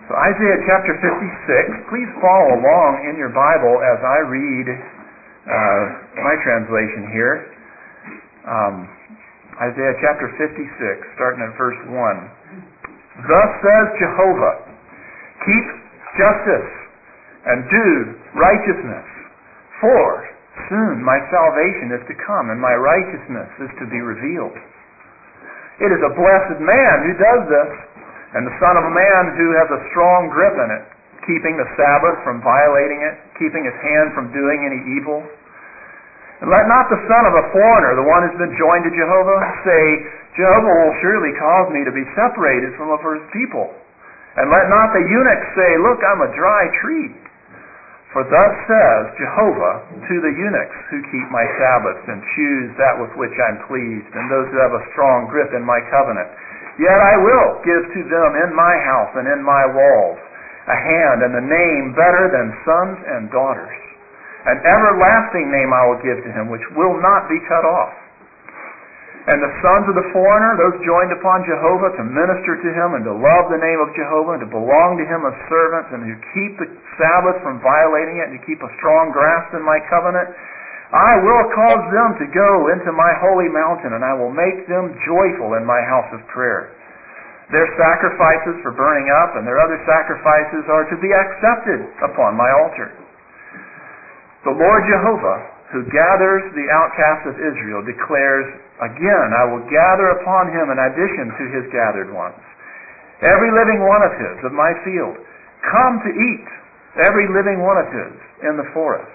So Isaiah chapter 56, please follow along in your Bible as I read my translation here. Isaiah chapter 56, starting at verse 1. Thus says Jehovah, keep justice and do righteousness, for soon my salvation is to come and my righteousness is to be revealed. It is a blessed man who does this, and the son of a man who has a strong grip in it, keeping the Sabbath from violating it, keeping his hand from doing any evil. And let not the son of a foreigner, the one who's been joined to Jehovah, say, Jehovah will surely cause me to be separated from of his people. And let not the eunuch say, look, I'm a dry tree. For thus says Jehovah to the eunuchs who keep my Sabbaths and choose that with which I'm pleased, and those who have a strong grip in my covenant. Yet I will give to them in my house and in my walls a hand and the name better than sons and daughters. An everlasting name I will give to him, which will not be cut off. And the sons of the foreigner, those joined upon Jehovah to minister to him and to love the name of Jehovah and to belong to him as servants and who keep the Sabbath from violating it and to keep a strong grasp in my covenant, I will cause them to go into my holy mountain, and I will make them joyful in my house of prayer. Their sacrifices for burning up and their other sacrifices are to be accepted upon my altar. The Lord Jehovah, who gathers the outcasts of Israel, declares, again, I will gather upon him in addition to his gathered ones, every living one of his of my field. Come to eat, every living one of his in the forest.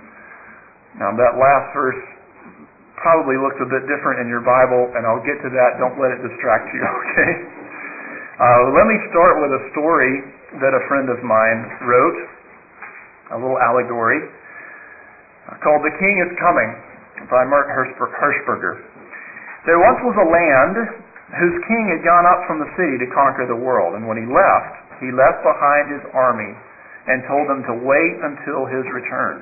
Now that last verse probably looks a bit different in your Bible, and I'll get to that. Don't let it distract you, okay? Let me start with a story that a friend of mine wrote, a little allegory, called The King is Coming by Mark Hershberger. There once was a land whose king had gone up from the city to conquer the world, and when he left behind his army and told them to wait until his return.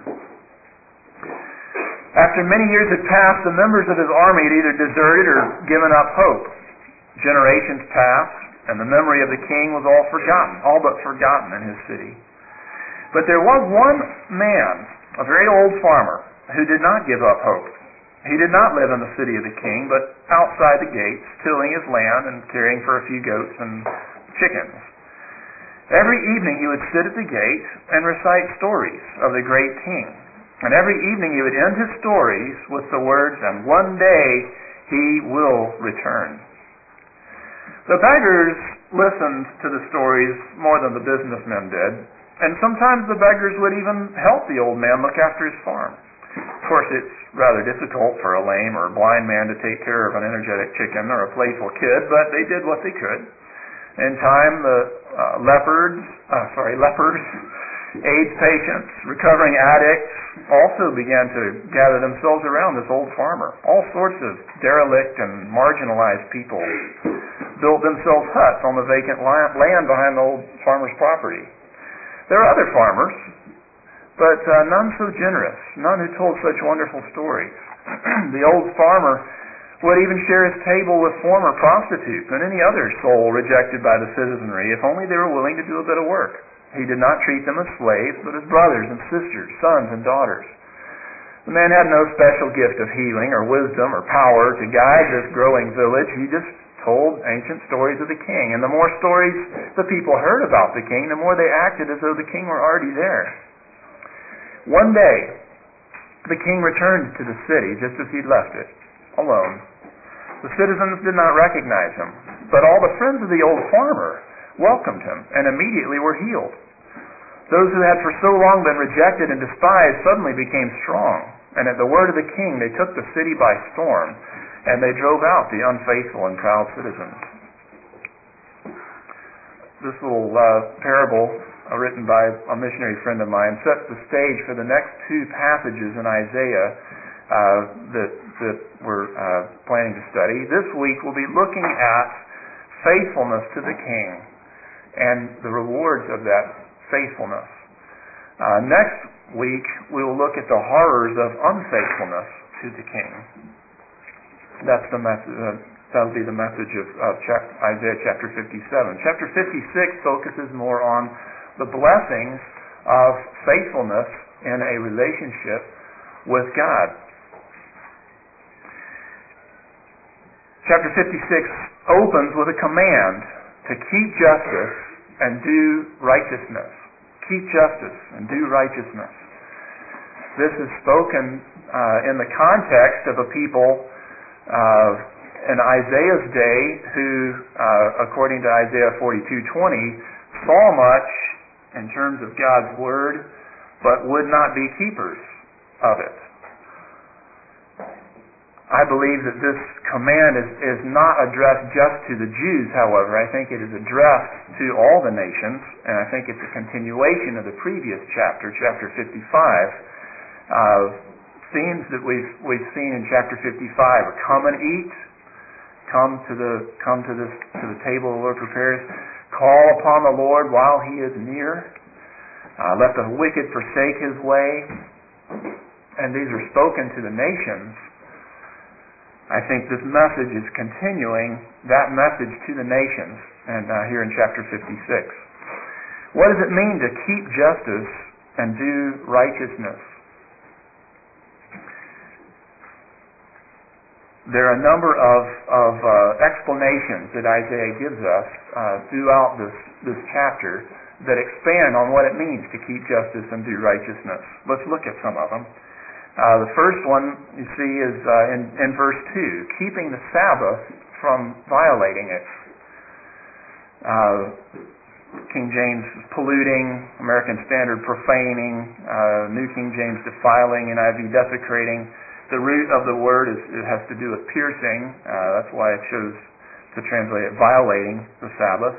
After many years had passed, the members of his army had either deserted or given up hope. Generations passed, and the memory of the king was all but forgotten in his city. But there was one man, a very old farmer, who did not give up hope. He did not live in the city of the king, but outside the gates, tilling his land and caring for a few goats and chickens. Every evening he would sit at the gate and recite stories of the great king. And every evening he would end his stories with the words, and one day he will return. The beggars listened to the stories more than the businessmen did, and sometimes the beggars would even help the old man look after his farm. Of course, it's rather difficult for a lame or a blind man to take care of an energetic chicken or a playful kid, but they did what they could. In time, the lepers, AIDS patients, recovering addicts also began to gather themselves around this old farmer. All sorts of derelict and marginalized people built themselves huts on the vacant land behind the old farmer's property. There were other farmers, but none so generous, none who told such wonderful stories. The old farmer would even share his table with former prostitutes and any other soul rejected by the citizenry, if only they were willing to do a bit of work. He did not treat them as slaves, but as brothers and sisters, sons and daughters. The man had no special gift of healing or wisdom or power to guide this growing village. He just told ancient stories of the king. And the more stories the people heard about the king, the more they acted as though the king were already there. One day, the king returned to the city just as he'd left it, alone. The citizens did not recognize him, but all the friends of the old farmer welcomed him and immediately were healed. Those who had for so long been rejected and despised suddenly became strong, and at the word of the king they took the city by storm, and they drove out the unfaithful and proud citizens. This little parable, written by a missionary friend of mine, sets the stage for the next two passages in Isaiah that we're planning to study. This week we'll be looking at faithfulness to the king and the rewards of that faithfulness. Next week we will look at the horrors of unfaithfulness to the king. That's the That'll be the message of Isaiah chapter 57. Chapter 56 focuses more on the blessings of faithfulness in a relationship with God. Chapter 56 opens with a command to keep justice and do righteousness. Keep justice and do righteousness. This is spoken in the context of a people in Isaiah's day who, according to Isaiah 42:20, saw much in terms of God's word, but would not be keepers of it. I believe that this command is not addressed just to the Jews, however. I think it is addressed to all the nations, and I think it's a continuation of the previous chapter, chapter 55. Themes that we've seen in chapter 55 are come and eat, come to the table the Lord prepares, call upon the Lord while He is near, let the wicked forsake his way, and these are spoken to the nations. I think this message is continuing that message to the nations, and here in chapter 56. What does it mean to keep justice and do righteousness? There are a number of explanations that Isaiah gives us throughout this chapter that expand on what it means to keep justice and do righteousness. Let's look at some of them. The first one you see is in verse 2, keeping the Sabbath from violating it. King James polluting, American Standard profaning, New King James defiling, NIV desecrating. The root of the word has to do with piercing. That's why it chose to translate it violating the Sabbath.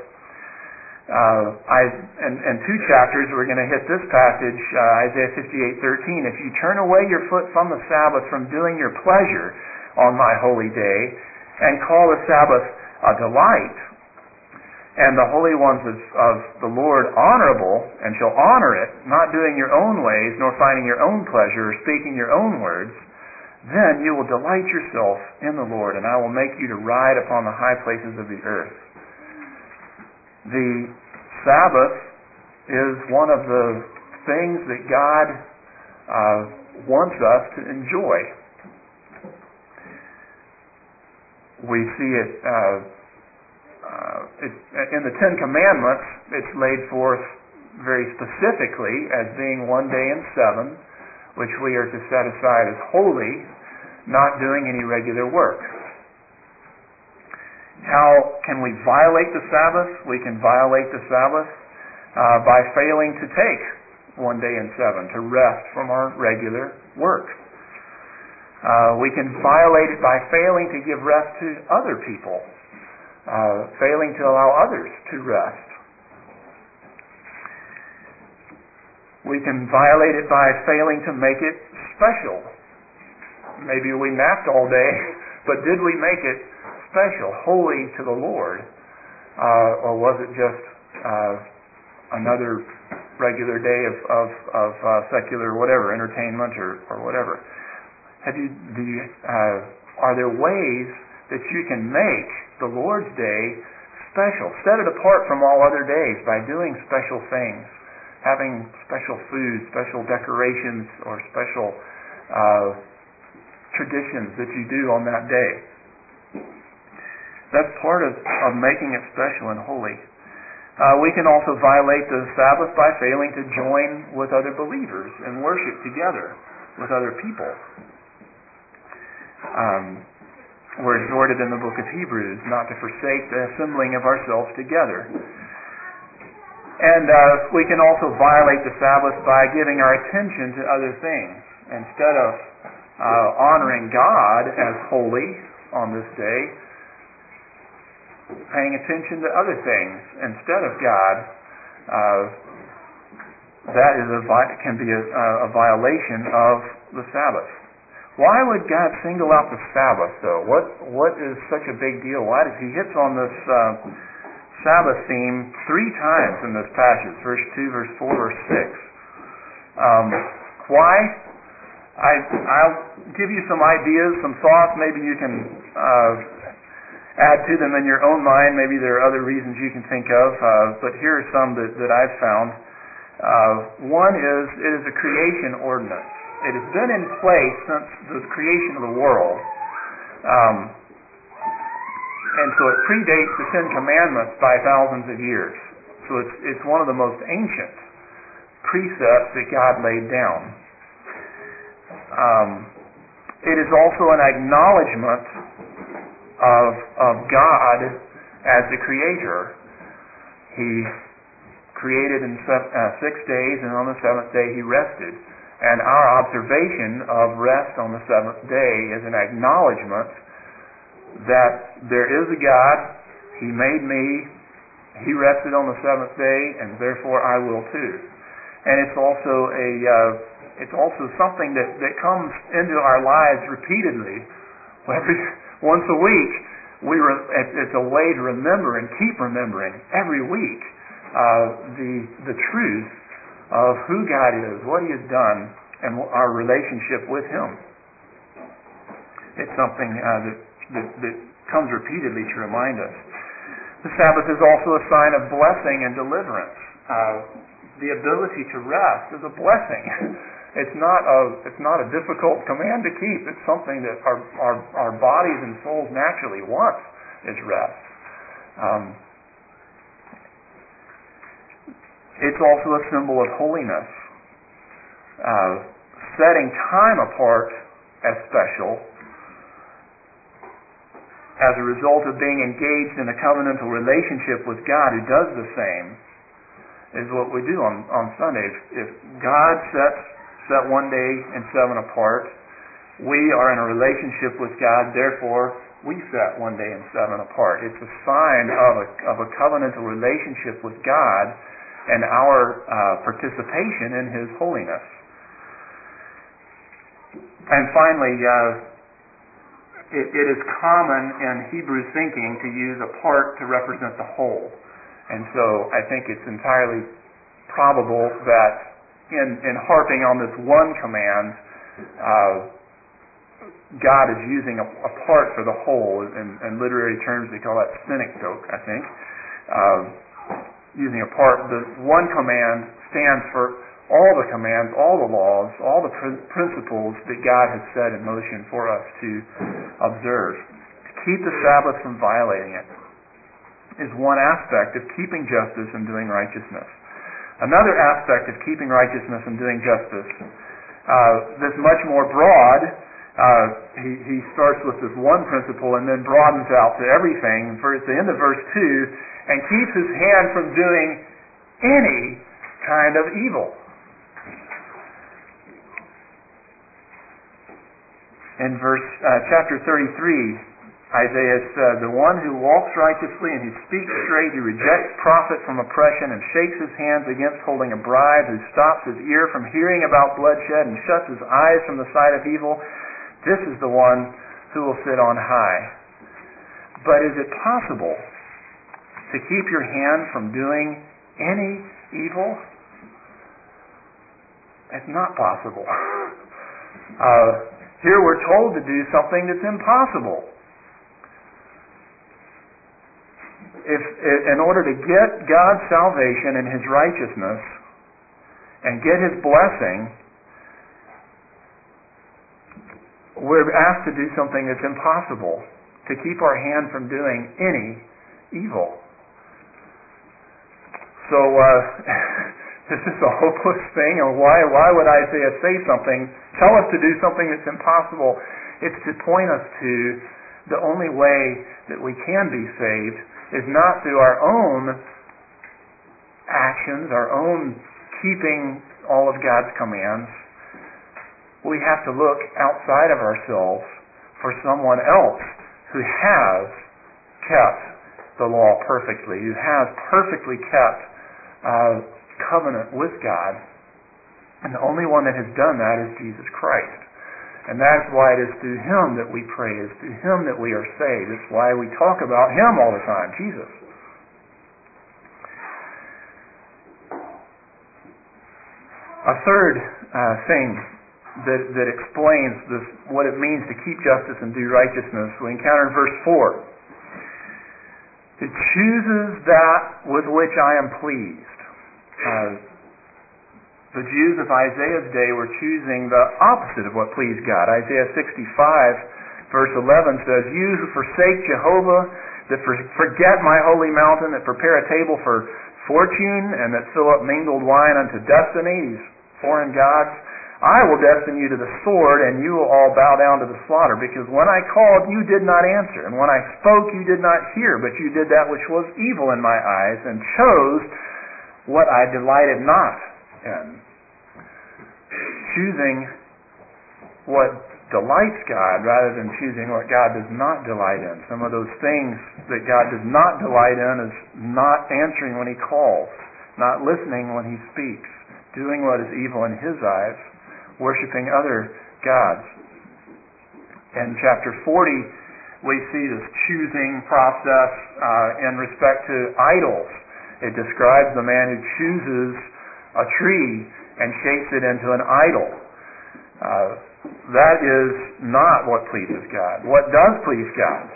In 2 chapters we're going to hit this passage, Isaiah 58:13. If you turn away your foot from the Sabbath, from doing your pleasure on my holy day, and call the Sabbath a delight, and the holy ones of the Lord honorable, and shall honor it, not doing your own ways, nor finding your own pleasure, or speaking your own words, then you will delight yourself in the Lord, and I will make you to ride upon the high places of the earth. The Sabbath is one of the things that God wants us to enjoy. We see it in the Ten Commandments. It's laid forth very specifically as being one day in 7, which we are to set aside as holy, not doing any regular work. How can we violate the Sabbath? We can violate the Sabbath by failing to take one day in 7, to rest from our regular work. We can violate it by failing to give rest to other people, failing to allow others to rest. We can violate it by failing to make it special. Maybe we napped all day, but did we make it special, holy to the Lord? Or was it just another regular day of secular whatever, entertainment or whatever? Are there ways that you can make the Lord's Day special? Set it apart from all other days by doing special things, having special food, special decorations, or special traditions that you do on that day. That's part of making it special and holy. We can also violate the Sabbath by failing to join with other believers and worship together with other people. We're exhorted in the book of Hebrews not to forsake the assembling of ourselves together. And we can also violate the Sabbath by giving our attention to other things. Instead of honoring God as holy on this day, paying attention to other things instead of God, that can be a violation of the Sabbath. Why would God single out the Sabbath, though? What is such a big deal? Why does He hits on this Sabbath theme 3 times in this passage? Verse 2, verse 4, verse 6. Why? I'll give you some ideas, some thoughts. Maybe you can add to them in your own mind. Maybe there are other reasons you can think of, but here are some that I've found. One is, it is a creation ordinance. It has been in place since the creation of the world. And so it predates the Ten Commandments by thousands of years. So it's one of the most ancient precepts that God laid down. It is also an acknowledgement of God as the Creator. He created in 6 days, and on the seventh day He rested. And our observation of rest on the seventh day is an acknowledgement that there is a God. He made me. He rested on the seventh day, and therefore I will too. And it's also something that comes into our lives repeatedly. Once a week, it's a way to remember and keep remembering every week the truth of who God is, what He has done, and our relationship with Him. It's something that comes repeatedly to remind us. The Sabbath is also a sign of blessing and deliverance. The ability to rest is a blessing. It's not a difficult command to keep. It's something that our bodies and souls naturally want, is rest. It's also a symbol of holiness. Setting time apart as special as a result of being engaged in a covenantal relationship with God who does the same is what we do on Sunday. If God set one day and 7 apart, we are in a relationship with God, therefore we set one day and 7 apart. It's a sign of a covenantal relationship with God and our participation in His holiness. And finally, it is common in Hebrew thinking to use a part to represent the whole. And so I think it's entirely probable that in harping on this one command, God is using a part for the whole. In literary terms, they call that synecdoche, I think. Using a part. The one command stands for all the commands, all the laws, all the principles that God has set in motion for us to observe. To keep the Sabbath from violating it is one aspect of keeping justice and doing righteousness. Another aspect of keeping righteousness and doing justice, that's much more broad. He starts with this one principle and then broadens out to everything. At the end of verse 2, and keeps his hand from doing any kind of evil. In chapter 33, Isaiah said, "The one who walks righteously and who speaks straight, who rejects profit from oppression and shakes his hands against holding a bribe, who stops his ear from hearing about bloodshed and shuts his eyes from the sight of evil, this is the one who will sit on high." But is it possible to keep your hand from doing any evil? It's not possible. Here we're told to do something that's impossible. In order to get God's salvation and His righteousness and get His blessing, we're asked to do something that's impossible, to keep our hand from doing any evil. So this is a hopeless thing, and why would Isaiah say something, tell us to do something that's impossible? It's to point us to the only way that we can be saved is not through our own actions, our own keeping all of God's commands. We have to look outside of ourselves for someone else who has kept the law perfectly, who has perfectly kept covenant with God. And the only one that has done that is Jesus Christ. And that's why it is through Him that we pray. It's through Him that we are saved. It's why we talk about Him all the time, Jesus. A third thing that explains what it means to keep justice and do righteousness we encounter in verse 4. It chooses that with which I am pleased. The Jews of Isaiah's day were choosing the opposite of what pleased God. Isaiah 65 verse 11 says, "You who forsake Jehovah, that forget my holy mountain, that prepare a table for fortune, and that fill up mingled wine unto destiny," these foreign gods, "I will destine you to the sword, and you will all bow down to the slaughter. Because when I called, you did not answer, and when I spoke, you did not hear, but you did that which was evil in my eyes, and chose what I delighted not in." Choosing what delights God rather than choosing what God does not delight in. Some of those things that God does not delight in is not answering when He calls, not listening when He speaks, doing what is evil in His eyes, worshiping other gods. In chapter 40, we see this choosing process in respect to idols. It describes the man who chooses a tree and shapes it into an idol. That is not what pleases God. What does please God?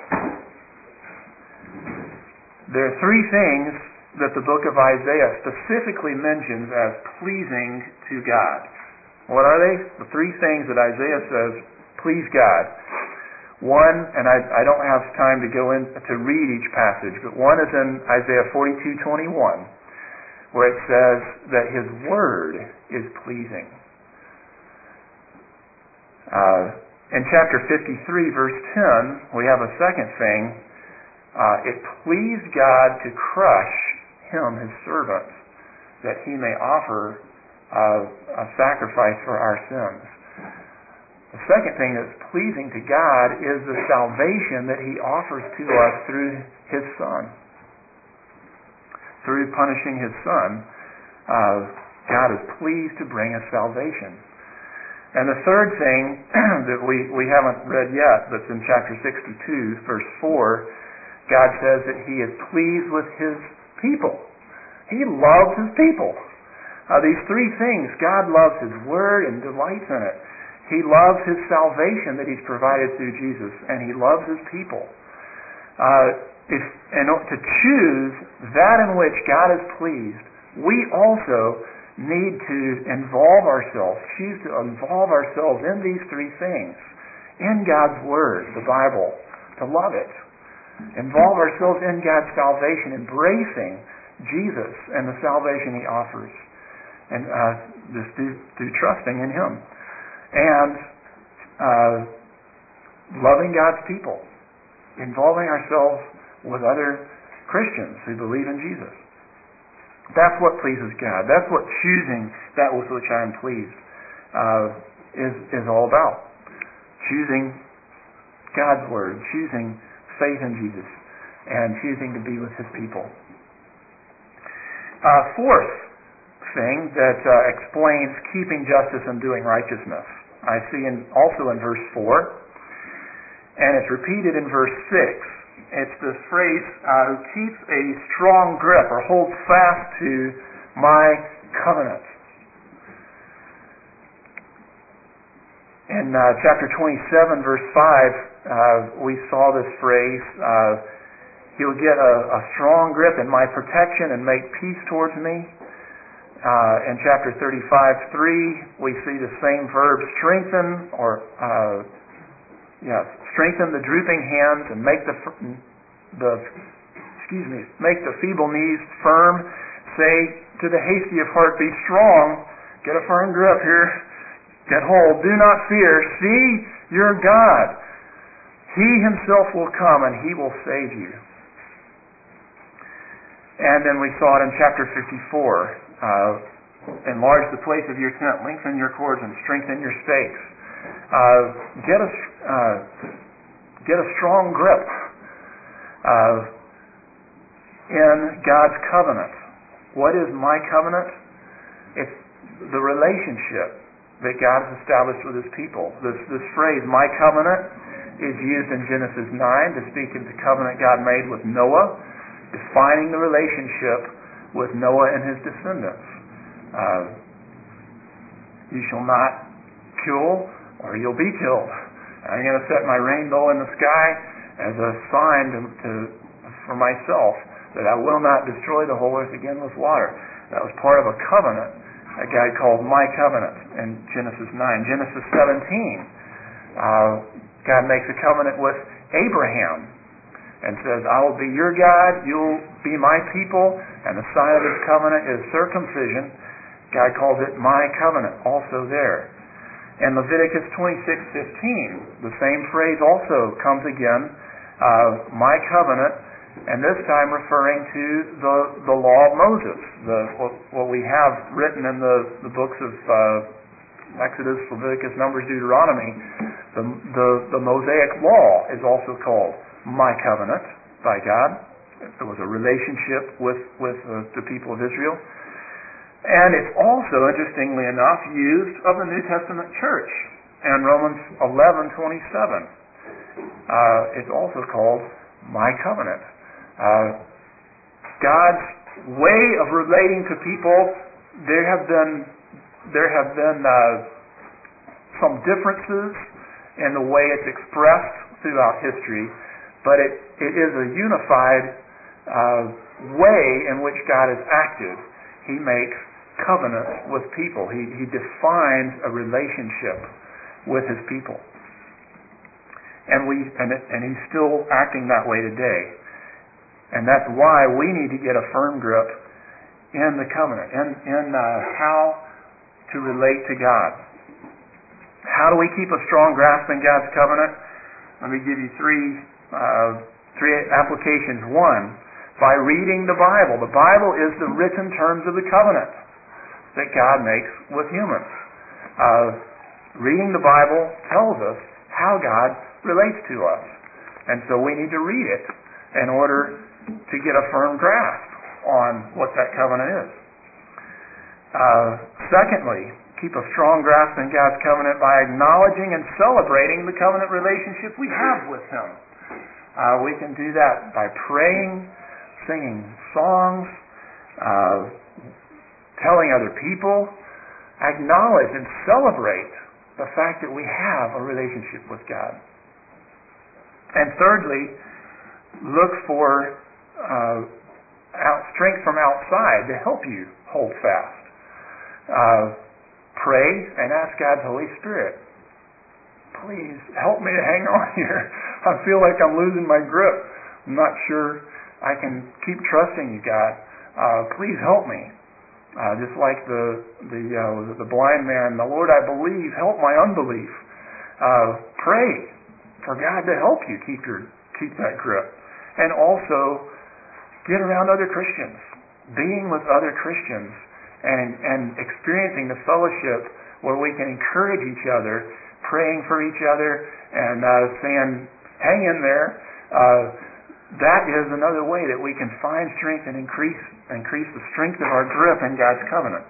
There are three things that the book of Isaiah specifically mentions as pleasing to God. What are they? The three things that Isaiah says please God. One, and I don't have time to go in to read each passage, but one is in Isaiah 42:21, where it says that His word is pleasing. In chapter 53, verse 10, we have a second thing. It pleased God to crush Him, His servant, that He may offer a sacrifice for our sins. The second thing that's pleasing to God is the salvation that He offers to us through His Son. Through punishing His Son, God is pleased to bring us salvation. And the third thing that we haven't read yet, that's in chapter 62, verse 4, God says that He is pleased with His people. He loves His people. These three things, God loves His Word and delights in it. He loves His salvation that He's provided through Jesus, and He loves His people. To choose that in which God is pleased, we also need to choose to involve ourselves in these three things. In God's Word, the Bible, to love it. Involve ourselves in God's salvation, embracing Jesus and the salvation He offers. And just through trusting in Him. And loving God's people. Involving ourselves with other Christians who believe in Jesus. That's what pleases God. That's what choosing that with which I am pleased is all about. Choosing God's Word, choosing faith in Jesus, and choosing to be with His people. Fourth thing that explains keeping justice and doing righteousness, I see also in verse 4, and it's repeated in verse 6. It's this phrase, who keeps a strong grip or holds fast to my covenant. In chapter 27, verse 5, we saw this phrase, He'll get a strong grip in my protection and make peace towards me. In chapter 35:3, we see the same verb, strengthen the drooping hands and make the feeble knees firm. Say to the hasty of heart, be strong. Get a firm grip here. Get hold. Do not fear. See your God. He Himself will come and He will save you. And then we saw it in chapter 54. Enlarge the place of your tent, lengthen your cords, and strengthen your stakes. Get a strong grip in God's covenant. What is my covenant? It's the relationship that God has established with His people. This phrase, my covenant, is used in Genesis 9 to speak of the covenant God made with Noah, defining the relationship with Noah and his descendants. You shall not kill, or you'll be killed. I'm going to set my rainbow in the sky as a sign to for myself that I will not destroy the whole earth again with water. That was part of a covenant that God called my covenant in Genesis 9. Genesis 17, God makes a covenant with Abraham and says, I will be your God, you'll be my people, and the sign of this covenant is circumcision. God calls it my covenant also there. In Leviticus 26:15, the same phrase also comes again, my covenant, and this time referring to the law of Moses, what we have written in the books of Exodus, Leviticus, Numbers, Deuteronomy. The Mosaic law is also called my covenant by God. It was a relationship with the people of Israel. And it's also, interestingly enough, used of the New Testament church. In Romans 11:27, it's also called my covenant. God's way of relating to people, there have been some differences in the way it's expressed throughout history, but it is a unified way in which God has acted. He makes covenant with people. He defines a relationship with His people, and He's still acting that way today. And that's why we need to get a firm grip in the covenant, in how to relate to God. How do we keep a strong grasp in God's covenant? Let me give you three applications. One, by reading the Bible. The Bible is the written terms of the covenant that God makes with humans. Reading the Bible tells us how God relates to us. And so we need to read it in order to get a firm grasp on what that covenant is. Secondly, keep a strong grasp in God's covenant by acknowledging and celebrating the covenant relationship we have with Him. We can do that by praying, singing songs, telling other people, acknowledge and celebrate the fact that we have a relationship with God. And thirdly, look for strength from outside to help you hold fast. Pray and ask God's Holy Spirit, please help me to hang on here. I feel like I'm losing my grip. I'm not sure I can keep trusting you, God. Please help me. Just like the blind man, the Lord, I believe, help my unbelief. Pray for God to help you keep that grip. And also, get around other Christians. Being with other Christians and experiencing the fellowship where we can encourage each other, praying for each other, and saying, hang in there. That is another way that we can find strength and increase the strength of our grip in God's covenant.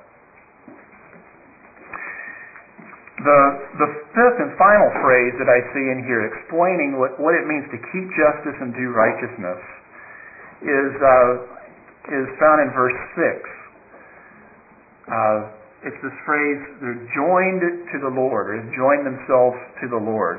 The fifth and final phrase that I see in here explaining what it means to keep justice and do righteousness is found in verse 6. It's this phrase, they're joined to the Lord, or have joined themselves to the Lord.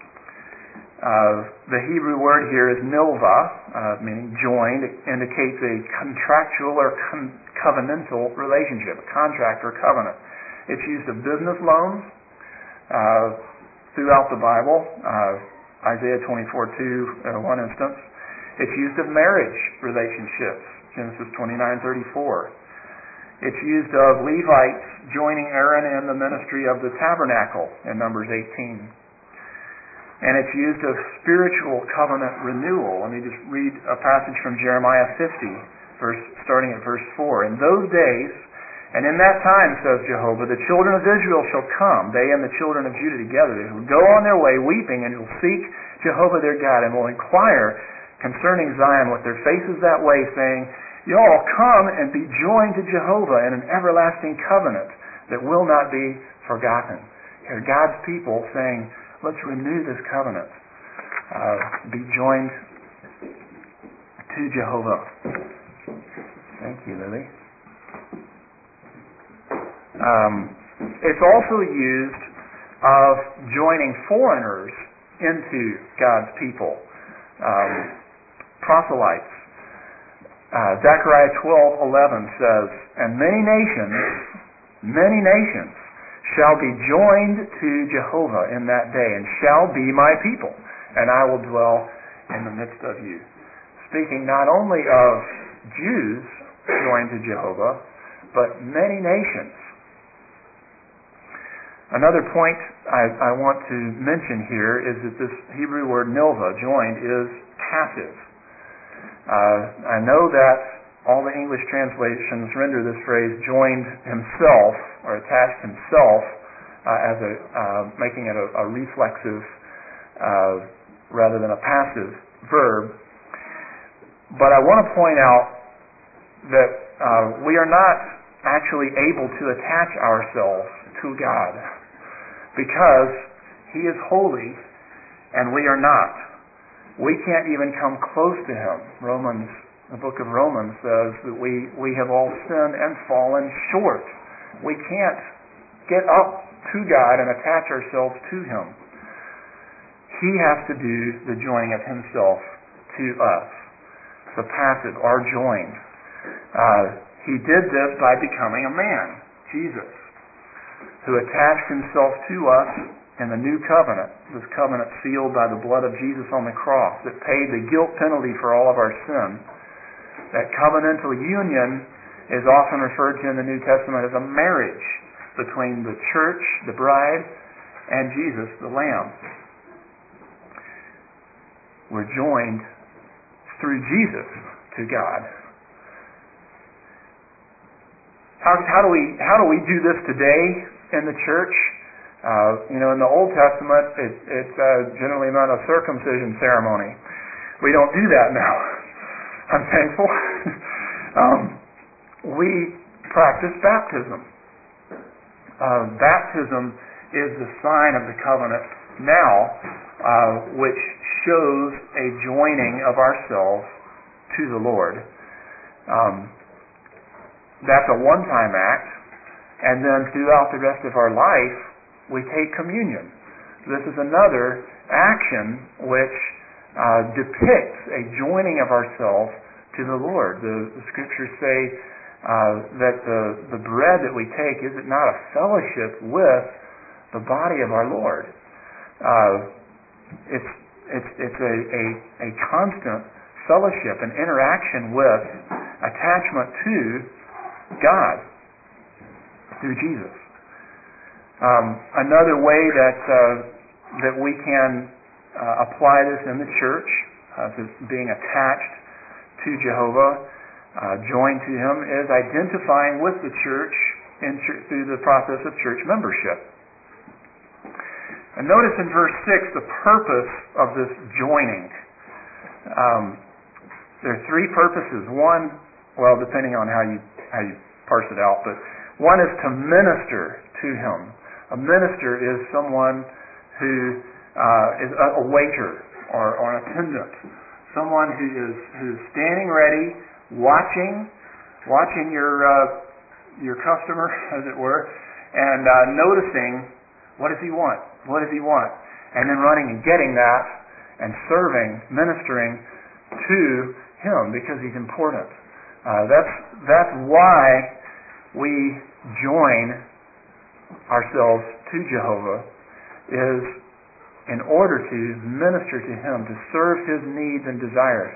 The Hebrew word here is milvah, meaning joined. It indicates a contractual or covenantal relationship, a contract or covenant. It's used of business loans throughout the Bible. Isaiah 24:2, one instance. It's used of marriage relationships, Genesis 29:34. It's used of Levites joining Aaron in the ministry of the tabernacle in Numbers 18. And it's used of spiritual covenant renewal. Let me just read a passage from Jeremiah 50, starting at verse 4. In those days, and in that time, says Jehovah, the children of Israel shall come, they and the children of Judah together. They will go on their way weeping, and will seek Jehovah their God, and will inquire concerning Zion with their faces that way, saying, y'all come and be joined to Jehovah in an everlasting covenant that will not be forgotten. Here, God's people saying, let's renew this covenant. Be joined to Jehovah. Thank you, Lily. It's also used of joining foreigners into God's people. Proselytes Zechariah 12:11 says, "And many nations shall be joined to Jehovah in that day, and shall be my people, and I will dwell in the midst of you." Speaking not only of Jews joined to Jehovah, but many nations. Another point I want to mention here is that this Hebrew word milva, joined, is passive. I know that all the English translations render this phrase joined himself or attached himself as making it a reflexive rather than a passive verb. But I want to point out that we are not actually able to attach ourselves to God because He is holy and we are not. We can't even come close to Him. The book of Romans says that we have all sinned and fallen short. We can't get up to God and attach ourselves to Him. He has to do the joining of Himself to us. The passive, our joined. He did this by becoming a man, Jesus, who attached Himself to us in the new covenant, this covenant sealed by the blood of Jesus on the cross that paid the guilt penalty for all of our sin. That covenantal union is often referred to in the New Testament as a marriage between the church, the bride, and Jesus, the Lamb. We're joined through Jesus to God. How do we do this today in the church? In the Old Testament, it's generally not a circumcision ceremony. We don't do that now. I'm thankful. We practice baptism. Baptism is the sign of the covenant now, which shows a joining of ourselves to the Lord. That's a one-time act, and then throughout the rest of our life, we take communion. This is another action which depicts a joining of ourselves to the Lord. The Scriptures say that the bread that we take, is it not a fellowship with the body of our Lord? It's a constant fellowship, an interaction with, attachment to God through Jesus. Another way that we can apply this in the church, being attached to Jehovah, joined to Him, is identifying with the church through the process of church membership. And notice in verse 6 the purpose of this joining. There are three purposes. One, well, depending on how you parse it out, but one is to minister to Him. A minister is someone who is a waiter or an attendant, someone who is standing ready, watching your customer, as it were, and noticing what does he want, and then running and getting that and serving, ministering to him because he's important. That's why we join ourselves to Jehovah, is in order to minister to Him, to serve His needs and desires.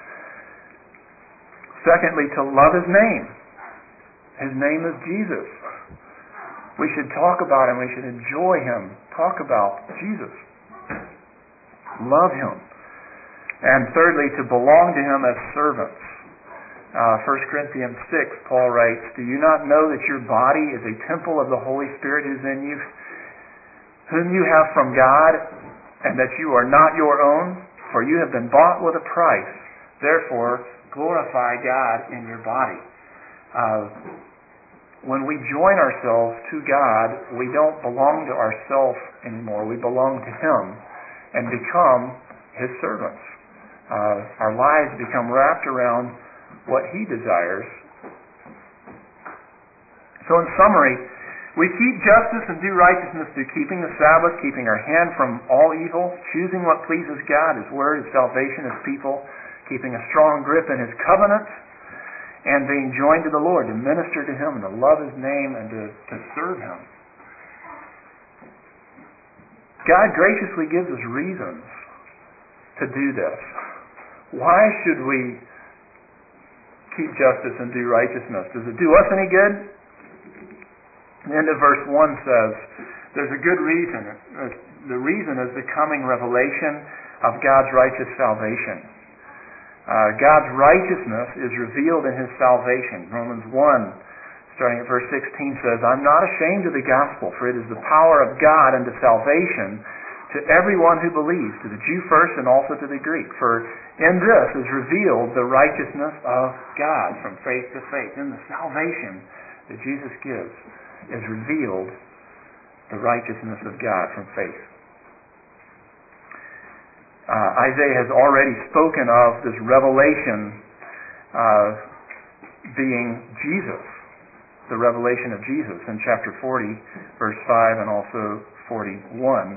Secondly, to love His name. His name is Jesus. We should talk about Him. We should enjoy Him. Talk about Jesus. Love Him. And thirdly, to belong to Him as servants. 1 Corinthians 6, Paul writes, "Do you not know that your body is a temple of the Holy Spirit who is in you, whom you have from God, and that you are not your own? For you have been bought with a price. Therefore, glorify God in your body." When we join ourselves to God, we don't belong to ourselves anymore. We belong to Him and become His servants. Our lives become wrapped around what He desires. So in summary, we keep justice and do righteousness through keeping the Sabbath, keeping our hand from all evil, choosing what pleases God, His Word, His salvation, His people, keeping a strong grip in His covenant, and being joined to the Lord, to minister to Him and to love His name and to serve Him. God graciously gives us reasons to do this. Why should we keep justice and do righteousness? Does it do us any good? The end of verse 1 says, there's a good reason. The reason is the coming revelation of God's righteous salvation. God's righteousness is revealed in His salvation. Romans 1, starting at verse 16, says, I'm not ashamed of the gospel, for it is the power of God unto salvation to everyone who believes, to the Jew first and also to the Greek. For in this is revealed the righteousness of God from faith to faith. In the salvation that Jesus gives is revealed the righteousness of God from faith. Isaiah has already spoken of this revelation being Jesus, the revelation of Jesus in chapter 40, verse 5, and also 41.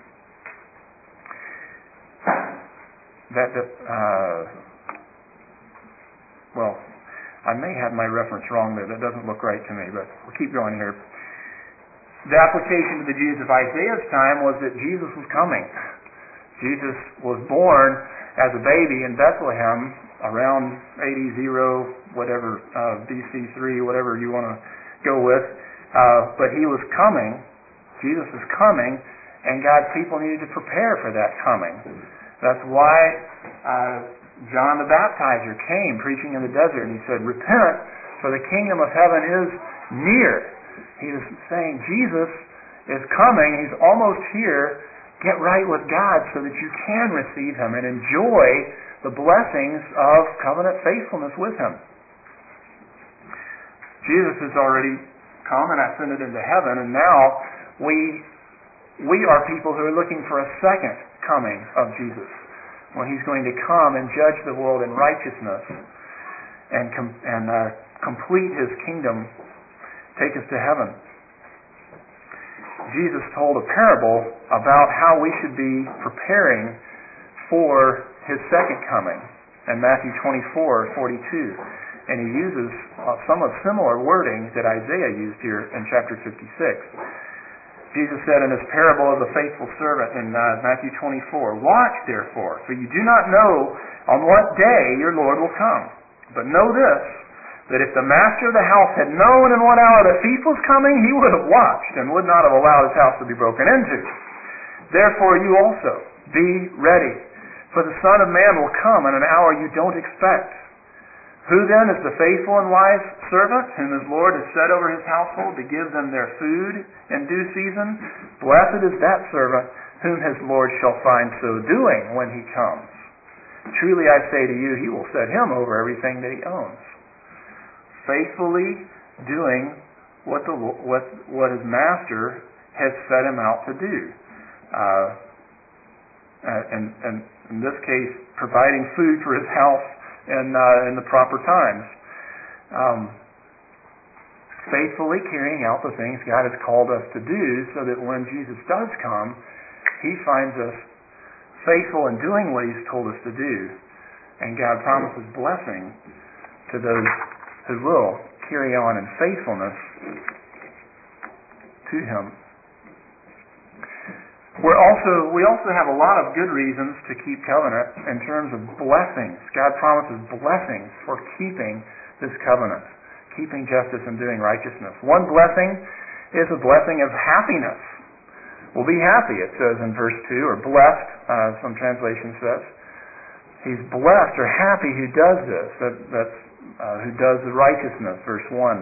I may have my reference wrong there. That doesn't look right to me, but we'll keep going here. The application to the Jews of Isaiah's time was that Jesus was coming. Jesus was born as a baby in Bethlehem around AD 0, whatever, BC 3, whatever you want to go with. But He was coming. Jesus is coming, and God's people needed to prepare for that coming. That's why John the Baptizer came preaching in the desert, and he said, repent, for the kingdom of heaven is near. He was saying, Jesus is coming. He's almost here. Get right with God so that you can receive Him and enjoy the blessings of covenant faithfulness with Him. Jesus has already come and ascended into heaven, and now we are people who are looking for a second coming of Jesus, when He's going to come and judge the world in righteousness and complete His kingdom, take us to heaven. Jesus told a parable about how we should be preparing for His second coming in Matthew 24:42. And He uses some of similar wording that Isaiah used here in chapter 56. Jesus said in His parable of the faithful servant in Matthew 24, watch therefore, for you do not know on what day your Lord will come. But know this, that if the master of the house had known in what hour the thief was coming, he would have watched and would not have allowed his house to be broken into. Therefore you also be ready, for the Son of Man will come in an hour you don't expect. Who then is the faithful and wise servant, whom his Lord has set over his household to give them their food in due season? Blessed is that servant whom his Lord shall find so doing when He comes. Truly I say to you, He will set him over everything that he owns. Faithfully doing what his master has set him out to do. And in this case, providing food for his house in the proper times. Faithfully carrying out the things God has called us to do, so that when Jesus does come, He finds us faithful in doing what He's told us to do. And God promises blessing to those who will carry on in faithfulness to Him. We also have a lot of good reasons to keep covenant in terms of blessings. God promises blessings for keeping this covenant, keeping justice and doing righteousness. One blessing is a blessing of happiness. We'll be happy, it says in verse 2, or blessed, some translation says. He's blessed or happy who does this. That's who does the righteousness, verse 1.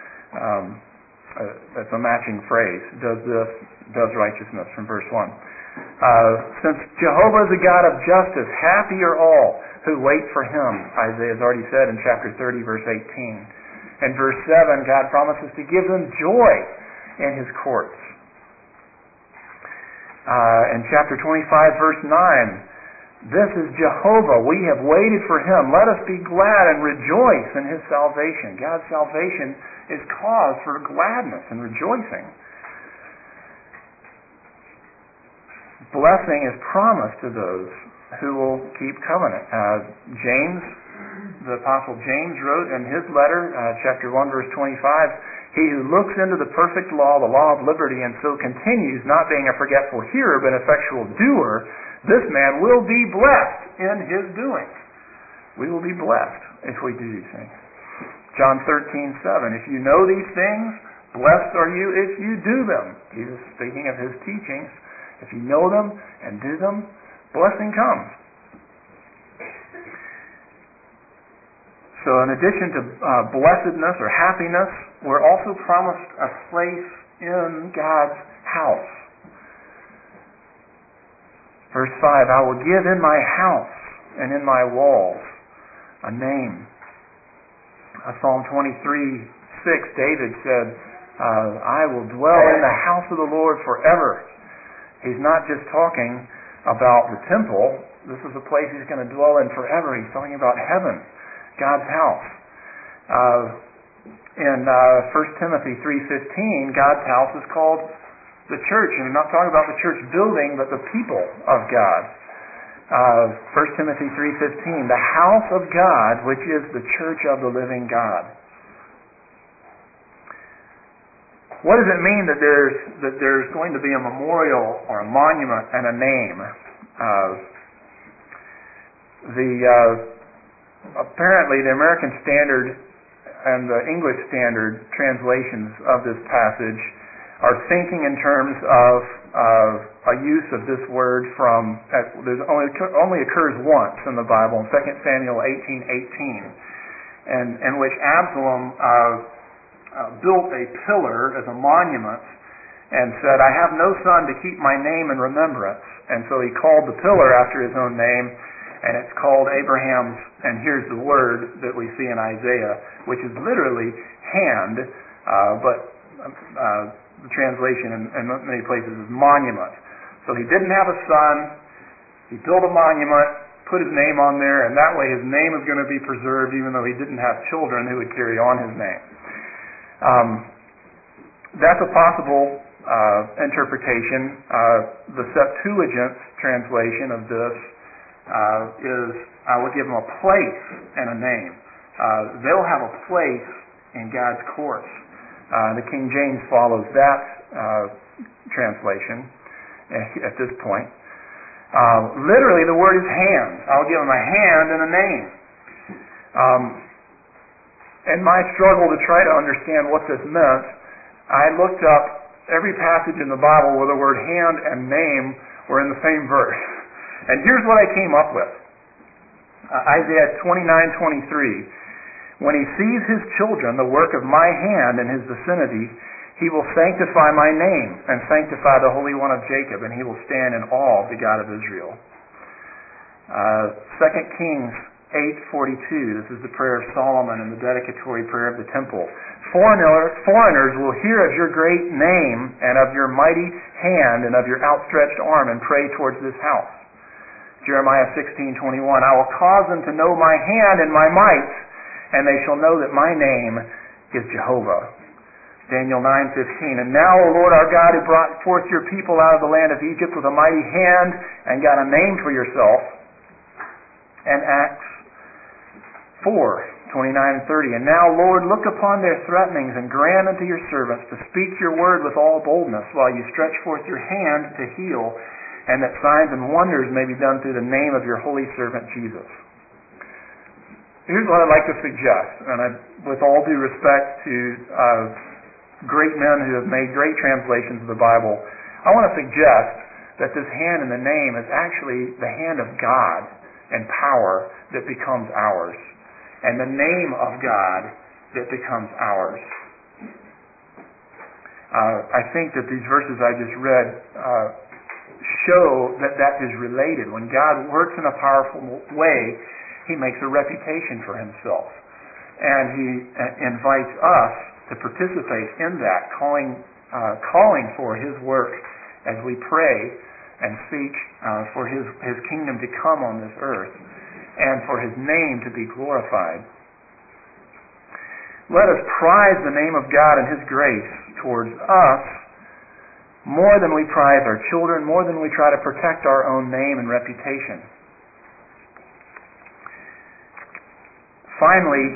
That's a matching phrase. Does this, does righteousness, from verse 1. Since Jehovah is a God of justice, happy are all who wait for Him, Isaiah has already said in chapter 30, verse 18. In verse 7, God promises to give them joy in His courts. In chapter 25, verse 9, this is Jehovah. We have waited for Him. Let us be glad and rejoice in His salvation. God's salvation is cause for gladness and rejoicing. Blessing is promised to those who will keep covenant. James the Apostle James wrote in his letter, chapter 1, verse 25, "He who looks into the perfect law, the law of liberty, and so continues, not being a forgetful hearer, but an effectual doer, this man will be blessed in his doing." We will be blessed if we do these things. John 13:7, "If you know these things, blessed are you if you do them." Jesus speaking of his teachings. If you know them and do them, blessing comes. So in addition to blessedness or happiness, we're also promised a place in God's house. Verse 5, "I will give in my house and in my walls a name." Psalm 23:6, David said, "I will dwell in the house of the Lord forever." He's not just talking about the temple. This is a place he's going to dwell in forever. He's talking about heaven, God's house. In 1 Timothy 3:15, God's house is called the church. And I'm not talking about the church building, but the people of God. 1 Timothy 3:15, "The house of God, which is the church of the living God." What does it mean that there's going to be a memorial or a monument and a name? Apparently the American Standard and the English Standard translations of this passage are thinking in terms of a use of this word from only occurs once in the Bible in 2 Samuel 18:18, and in which Absalom built a pillar as a monument and said, "I have no son to keep my name in remembrance." And so he called the pillar after his own name, and it's called Abraham's, and here's the word that we see in Isaiah, which is literally hand, but the translation in many places is monument. So he didn't have a son, he built a monument, put his name on there, and that way his name is going to be preserved even though he didn't have children who would carry on his name. That's a possible interpretation. The Septuagint translation of this is, "I will give them a place and a name." They'll have a place in God's courts. The King James follows that translation at this point. Literally, the word is hand. I'll give them a hand and a name. In my struggle to try to understand what this meant, I looked up every passage in the Bible where the word hand and name were in the same verse. And here's what I came up with. Isaiah 29:23. "When he sees his children, the work of my hand in his vicinity, he will sanctify my name and sanctify the Holy One of Jacob, and he will stand in awe of the God of Israel." 2 Kings 8:42. This is the prayer of Solomon and the dedicatory prayer of the temple. Foreigners will hear of your great name and of your mighty hand and of your outstretched arm and pray towards this house. Jeremiah 16:21. "I will cause them to know my hand and my might, and they shall know that my name is Jehovah." Daniel 9:15. "And now, O Lord our God, who brought forth your people out of the land of Egypt with a mighty hand and got a name for yourself." And Acts 4:29 and 30. "And now, Lord, look upon their threatenings and grant unto your servants to speak your word with all boldness while you stretch forth your hand to heal, and that signs and wonders may be done through the name of your holy servant Jesus." Here's what I'd like to suggest, and with all due respect to great men who have made great translations of the Bible, I want to suggest that this hand in the name is actually the hand of God and power that becomes ours, and the name of God that becomes ours. I think that these verses I just read show that that is related. When God works in a powerful way, He makes a reputation for Himself, and He invites us to participate in that, calling for His work as we pray and seek for His kingdom to come on this earth and for His name to be glorified. Let us prize the name of God and His grace towards us more than we prize our children, more than we try to protect our own name and reputation. Finally,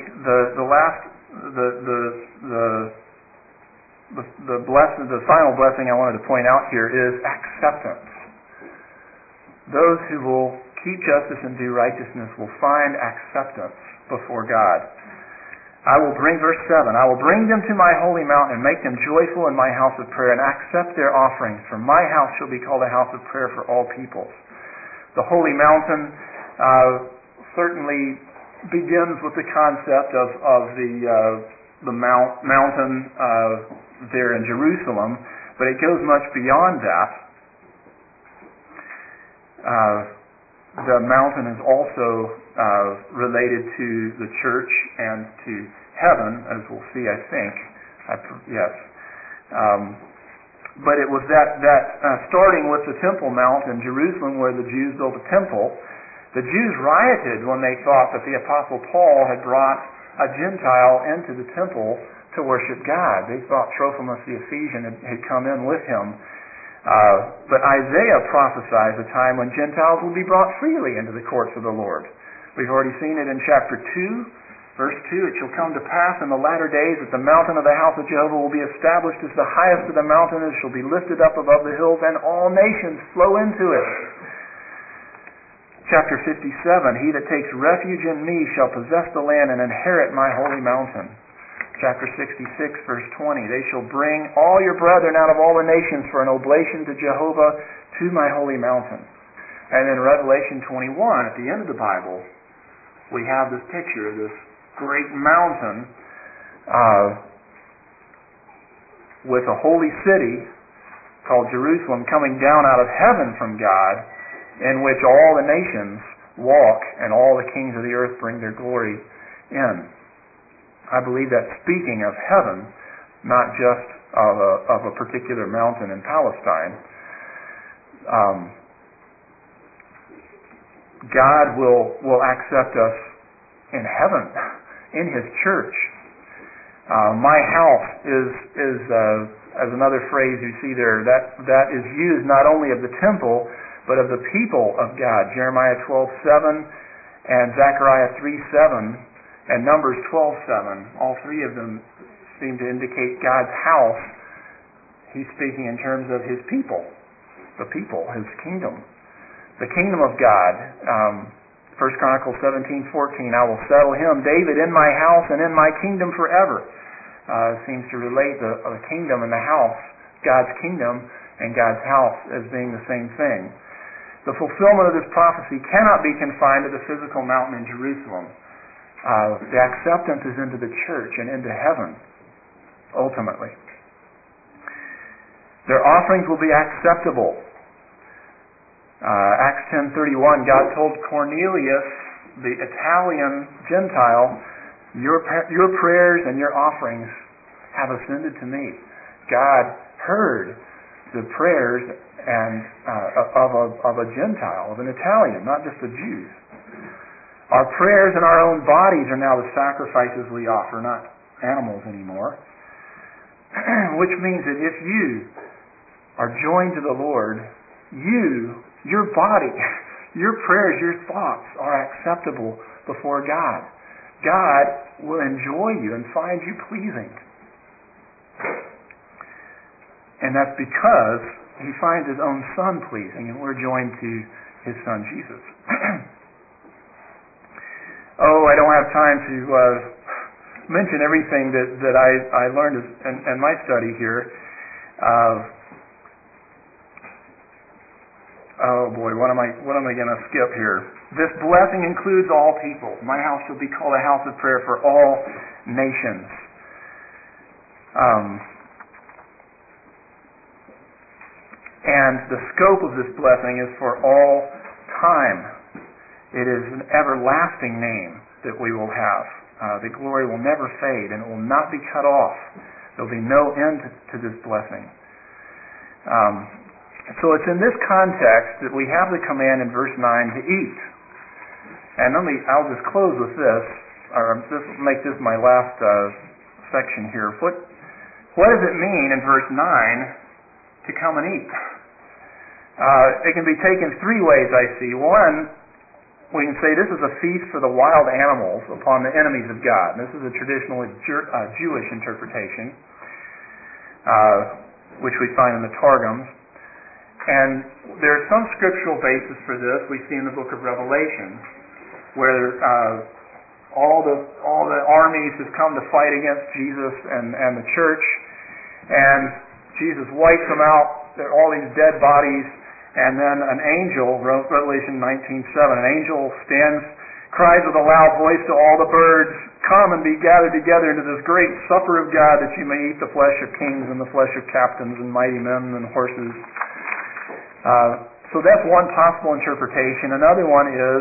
the final blessing I wanted to point out here is acceptance. Those who will keep justice and do righteousness will find acceptance before God. Verse 7, I will bring them to my holy mountain and make them joyful in my house of prayer and accept their offerings, for my house shall be called a house of prayer for all peoples. The holy mountain certainly begins with the concept of the mountain there in Jerusalem, but it goes much beyond that. The mountain is also related to the church and to heaven, as we'll see, I think. Yes. But it was that starting with the Temple Mount in Jerusalem where the Jews built a temple, the Jews rioted when they thought that the Apostle Paul had brought a Gentile into the temple to worship God. They thought Trophimus the Ephesian had come in with him. But Isaiah prophesies a time when Gentiles will be brought freely into the courts of the Lord. We've already seen it in chapter 2, verse 2. It shall come to pass in the latter days that the mountain of the house of Jehovah will be established as the highest of the mountains, shall be lifted up above the hills, and all nations flow into it. Chapter 57, he that takes refuge in me shall possess the land and inherit my holy mountain. Chapter 66, verse 20, they shall bring all your brethren out of all the nations for an oblation to Jehovah to my holy mountain. And in Revelation 21, at the end of the Bible, we have this picture of this great mountain with a holy city called Jerusalem coming down out of heaven from God, in which all the nations walk and all the kings of the earth bring their glory in. I believe that's speaking of heaven, not just of a particular mountain in Palestine. God will accept us in heaven, in His church. My house is as another phrase you see there, that is used not only of the temple, but of the people of God. Jeremiah 12:7 and Zechariah 3:7 and Numbers 12:7. All three of them seem to indicate God's house. He's speaking in terms of His people, His kingdom. The kingdom of God. 1 Chronicles 17:14, I will settle him, David, in my house and in my kingdom forever. Seems to relate the kingdom and the house, God's kingdom and God's house, as being the same thing. The fulfillment of this prophecy cannot be confined to the physical mountain in Jerusalem. The acceptance is into the church and into heaven, ultimately. Their offerings will be acceptable. Acts 10:31, God told Cornelius, the Italian Gentile, your prayers and your offerings have ascended to me. God heard the prayers and of a Gentile, of an Italian, not just the Jews. Our prayers and our own bodies are now the sacrifices we offer, not animals anymore. Which means that if you are joined to the Lord, your body, your prayers, your thoughts are acceptable before God. God will enjoy you and find you pleasing. And that's because He finds His own Son pleasing, and we're joined to His Son Jesus. I don't have time to mention everything that I learned in my study here. What am I going to skip here? This blessing includes all people. My house shall be called a house of prayer for all nations. And the scope of this blessing is for all time. It is an everlasting name that we will have. The glory will never fade, and it will not be cut off. There will be no end to this blessing. So it's in this context that we have the command in verse 9 to eat. And I'll just close with this, or make this my last section here. What does it mean in verse 9 to come and eat? It can be taken three ways, I see. One, we can say this is a feast for the wild animals upon the enemies of God. And this is a traditional Jewish interpretation, which we find in the Targums. And there's some scriptural basis for this. We see in the book of Revelation, where all the armies have come to fight against Jesus and the church, and Jesus wipes them out. There are all these dead bodies. And then an angel, Revelation 19:7, an angel stands, cries with a loud voice to all the birds, "Come and be gathered together into this great supper of God, that you may eat the flesh of kings and the flesh of captains and mighty men and horses." So that's one possible interpretation. Another one is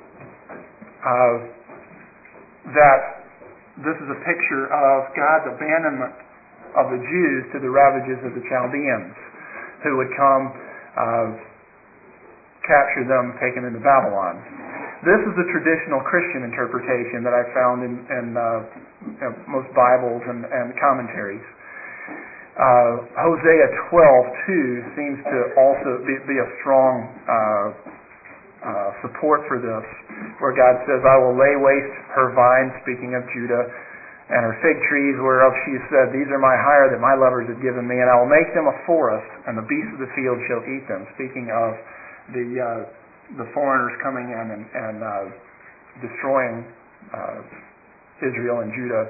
that this is a picture of God's abandonment of the Jews to the ravages of the Chaldeans, who would come capture them, taken into Babylon. This is the traditional Christian interpretation that I found in most Bibles and commentaries. Hosea 12:2 seems to also be a strong support for this, where God says, "I will lay waste her vine," speaking of Judah, "and her fig trees, whereof she said, These are my hire that my lovers have given me, and I will make them a forest, and the beasts of the field shall eat them," speaking of the foreigners coming in and destroying Israel and Judah.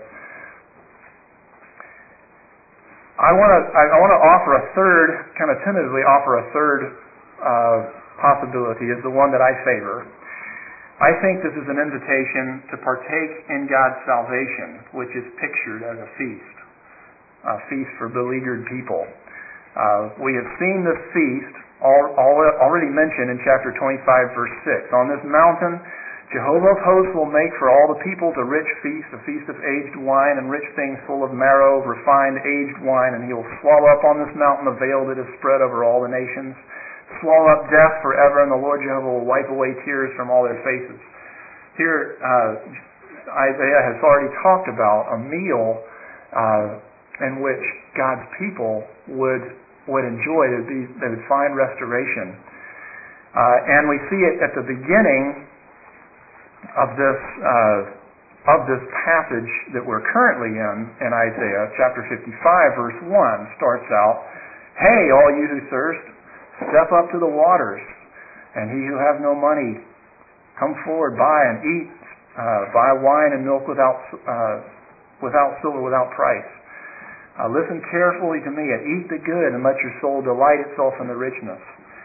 I want to offer a third, kind of tentatively offer a third possibility, is the one that I favor. I think this is an invitation to partake in God's salvation, which is pictured as a feast for beleaguered people. We have seen this feast already mentioned in chapter 25, verse 6. "On this mountain, Jehovah of hosts will make for all the peoples a rich feast, a feast of aged wine and rich things full of marrow, refined aged wine, and he will swallow up on this mountain the veil that is spread over all the nations. Swallow up death forever, and the Lord Jehovah will wipe away tears from all their faces." Here, Isaiah has already talked about a meal in which God's people would enjoy. They would find restoration. And we see it at the beginning of this passage that we're currently in Isaiah. Chapter 55, verse 1 starts out, "Hey, all you who thirst, step up to the waters, and he who has no money, come forward, buy and eat, buy wine and milk without silver, without price. Listen carefully to me, and eat the good, and let your soul delight itself in the richness."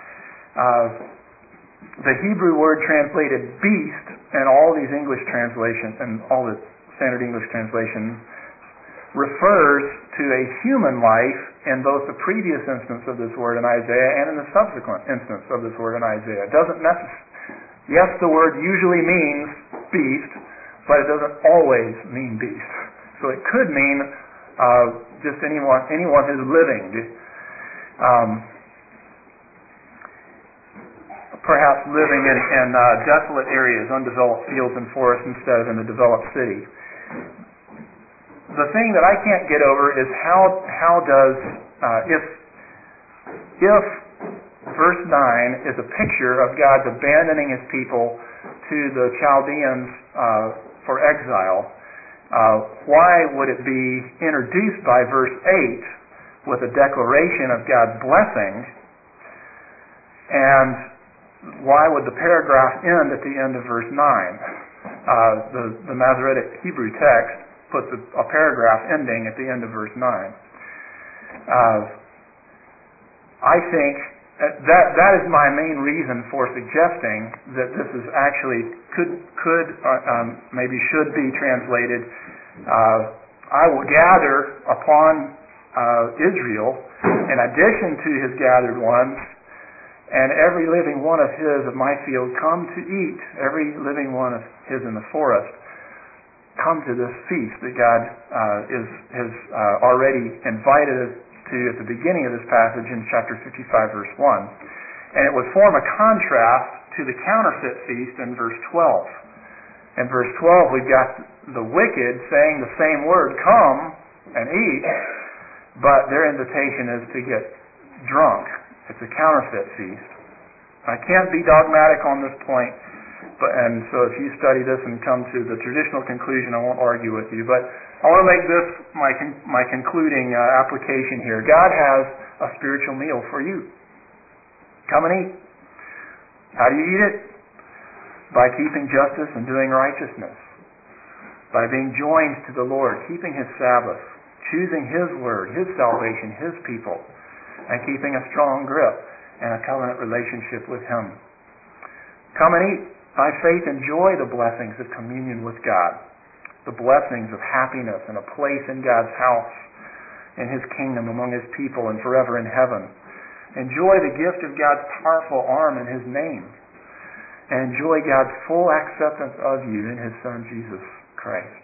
The Hebrew word translated beast in all these English translations, and all the standard English translations, refers to a human life in both the previous instance of this word in Isaiah and in the subsequent instance of this word in Isaiah. It doesn't yes, the word usually means beast, but it doesn't always mean beast. So it could mean just anyone who's living. Perhaps living in desolate areas, undeveloped fields and forests, instead of in the developed city. The thing that I can't get over is how does if verse 9 is a picture of God's abandoning His people to the Chaldeans for exile, why would it be introduced by verse 8 with a declaration of God's blessing, and why would the paragraph end at the end of verse 9? The Masoretic Hebrew text puts a paragraph ending at the end of verse 9. I think that is my main reason for suggesting that this is actually maybe should be translated, "I will gather upon Israel, in addition to His gathered ones, and every living one of His of my field come to eat, every living one of His in the forest, come to this feast that God has already invited us to at the beginning of this passage in chapter 55, verse 1. And it would form a contrast to the counterfeit feast in verse 12. In verse 12, we've got the wicked saying the same word, "Come and eat," but their invitation is to get drunk. It's a counterfeit feast. I can't be dogmatic on this point, And so if you study this and come to the traditional conclusion, I won't argue with you. But I want to make this my concluding application here. God has a spiritual meal for you. Come and eat. How do you eat it? By keeping justice and doing righteousness. By being joined to the Lord, keeping His Sabbath, choosing His Word, His salvation, His people, and keeping a strong grip and a covenant relationship with Him. Come and eat. By faith, enjoy the blessings of communion with God, the blessings of happiness and a place in God's house, in His kingdom, among His people, and forever in heaven. Enjoy the gift of God's powerful arm in His name, and enjoy God's full acceptance of you in His Son, Jesus Christ.